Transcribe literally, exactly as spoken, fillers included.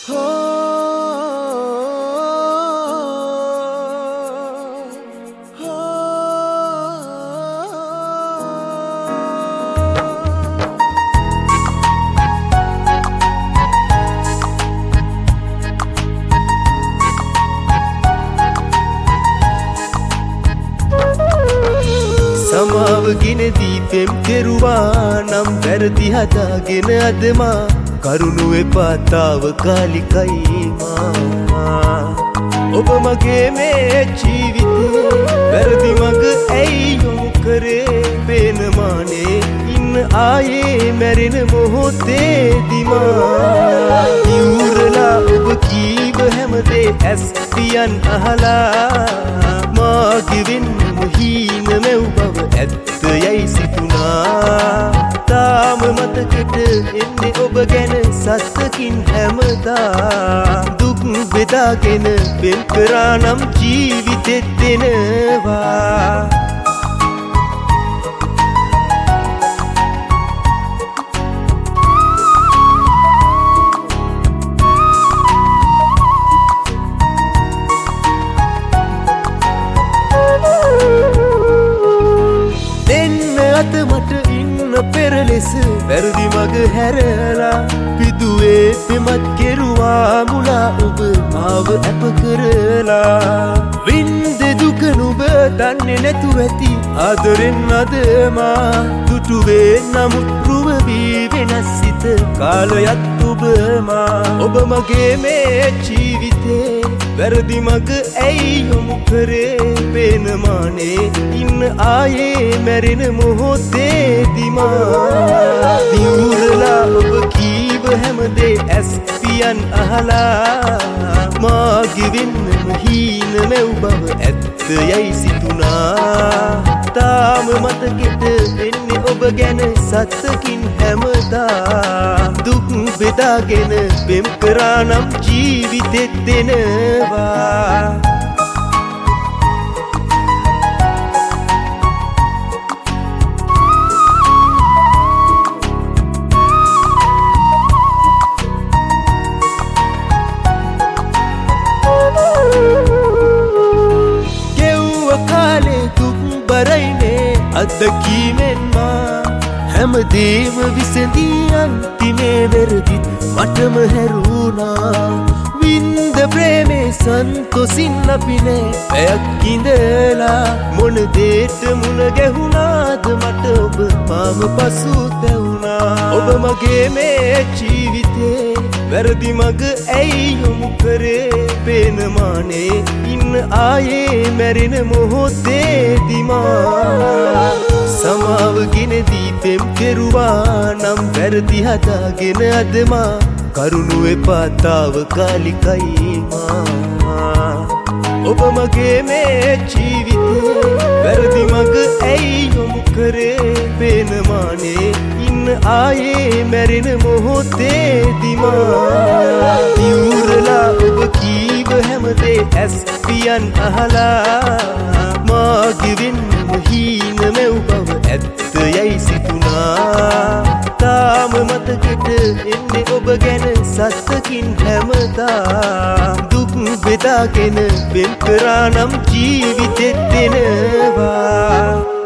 සමාව ගෙනදී පෙම් කෙරුවා නම් වැරදි හදාගෙන අදමා කරුණු එපා තාවකාලිකයි මා ඔබ මගේ මේ ජීවිතේ වැරදි මග ඇයි යොමු කරේ පේනමානේ ඉන්න ආයේ මැරෙන මොහොතේදී මා ඉවුරලා ඔබ කීව හැමදේ ඇස් පියන් අහලා මාගේ වෙන්නම හීන මෙව් බව ඇත්ත යයි සිතුනා තාම මතකෙට එන්නේ ඔබ ගැන සත්තකින් හැමදා දුක් බෙදාගෙන පෙම් කරා නම් ජීවිතෙත් දෙනවා මට ඉන්න පෙර ලෙස වැරදි මග හැරලා පිදුවේ පෙමත් කෙරුවා මුලා ඔබ මාව අප කරලා වින්ද දුක නුඹ දන්නේ නැතුව ඇති ආදරෙන් අදමා දුටුවේ නමුත් රුව වී වෙනස් සිත කාලයත් ඔබමා ඔබ මගේ මේ ජීවිතේ වැරදි මග ඇයි යොමු කරේ පේනමානේ ඉන්න ආයේ මැරෙන මොහොතේදී මා දියුරලා ඔබ කීව හැමදේ ඇස් පියන් අහලා මාගේ වෙන්නම හීන මෙව් බව ඇත්ත යයි සිතුනා තාම මතකෙට එන්නේ ඔබ ගැන සත්තකින් හැමදා දුක් බෙදාගෙන පෙම් කරා නම් ජීවිතෙත් දෙනවා අත්දැකීමෙන් මා හැමදේම විසඳී අන්තිමේ වෙරදිත් මටම හැරුණා වින්ද ප්‍රේමේ සන්තොසින් අපි නෑ පැයක් ඉඳලා මොන දේට මුණ ගැහුණාද මට ඔබ මාව පසුතැවුණා ඔබ මගේ මේ ජීවිතේ වැරදි මග ඇයි යොමු කරේ පේනමානේ ඉන්න ආයේ මැරෙන මොහොතේදී මා සමාව ගෙනදී පෙම් කෙරුවා නම් වැරදි හදාගෙන අදමා කරුණු එපා තාවකාලිකයි මා ඔබ මගේ මේ ජීවිතේ වැරදි මග ඇයි යොමු කරේ පේනමානේ ඉන්න ආයේ මැරෙන මොහොතේදී මා ඉවුරලා ඔබ කීව හැමදේ ඇස් පියන් අහලා මාගේ වෙන්නම හීන මෙව් බව ඇත්ත යයි සිතුනා තාම මතකෙට එන්නේ ඔබ ගැන සත්තකින් හැමදා දුක් බෙදාගෙන පෙම් කරා නම් ජීවිතෙත් දෙනවා